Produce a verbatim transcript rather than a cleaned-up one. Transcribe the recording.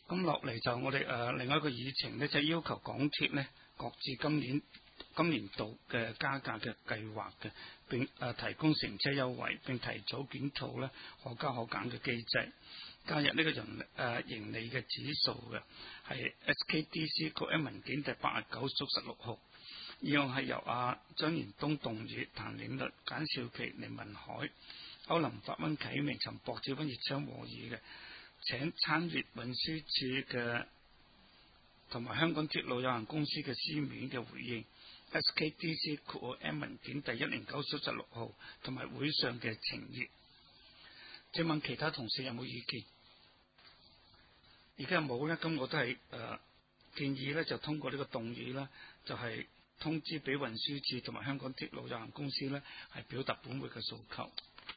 咁落嚟就我哋誒、呃、另外一個議程呢，就係、要求港鐵呢擱置今年今年度嘅加價嘅計劃嘅，並誒、呃、提供乘車優惠，並提早檢討呢可加可減嘅機制，加入呢個人誒、呃、盈利嘅指數嘅，係 S K D C 個 M 文件第八十九屬十六號。議案係由阿張賢東動議，譚嶺律、簡少琪、凌文海、歐林發、温啟明、陳博志、温熱昌和議嘅。請參閱運輸署嘅同埋香港鐵路有限公司嘅書面嘅回應 S K D C 括號 M 文件第一零九數十六號同埋會上嘅情頁。請問其他同事有冇意見？而家冇呢，咁我都係誒、呃、建議呢就通過呢個動議啦，就係、是、通知俾運輸署同埋香港鐵路有限公司呢係表達本會嘅訴求。